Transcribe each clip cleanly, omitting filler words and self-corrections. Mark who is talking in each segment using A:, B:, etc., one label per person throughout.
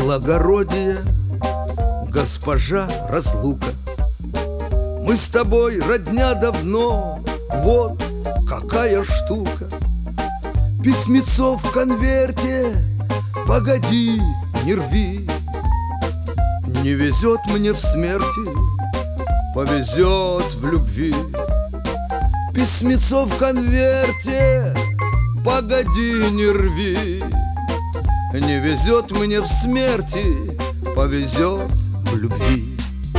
A: благородие, госпожа разлука. Мы с тобой родня давно, вот какая штука. Письмецо в конверте, погоди, не рви. Не везет мне в смерти, повезет в любви. Письмецо в конверте, погоди, не рви. Не везет мне в смерти, повезет в любви.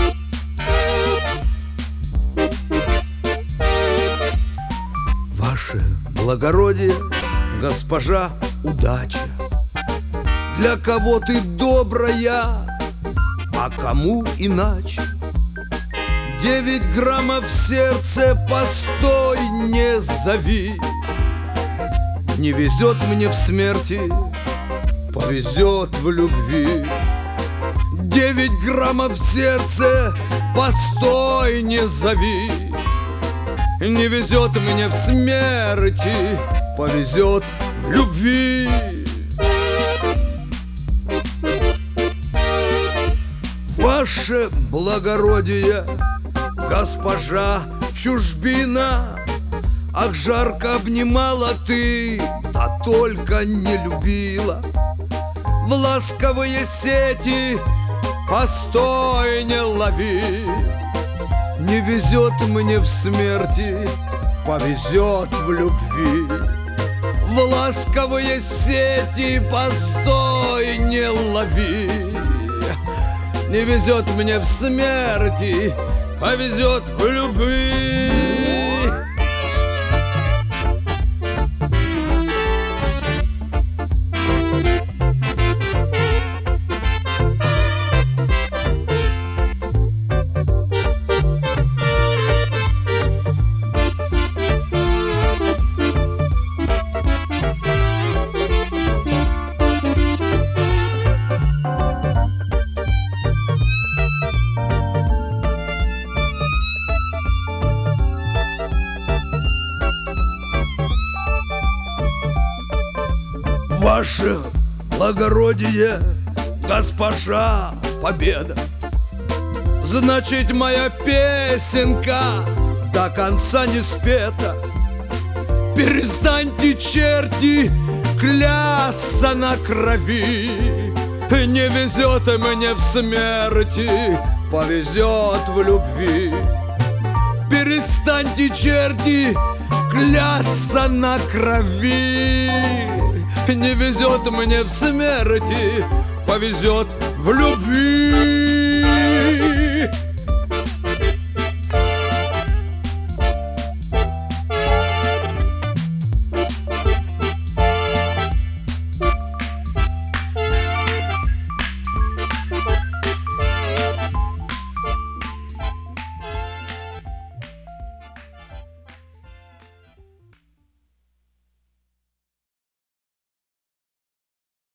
A: Ваше благородие, госпожа удача, для кого ты добрая, а кому иначе. 9 граммов в сердце, постой, не зови. Не везет мне в смерти, повезет в любви. 9 граммов в сердце, постой, не зови. Не везет мне в смерти, повезет в любви. Ваше благородие, госпожа чужбина, ах, жарко обнимала ты, да только не любила. В ласковые сети постой, не лови. Не везет мне в смерти, повезет в любви. В ласковые сети постой, не лови. Не везет мне в смерти, повезет в любви. Ваше благородие, госпожа победа, значит, моя песенка до конца не спета. Перестаньте, черти, клясться на крови. Не везет мне в смерти, повезет в любви. Перестаньте, черти, клясться на крови. Не везет мне в смерти, повезет в любви.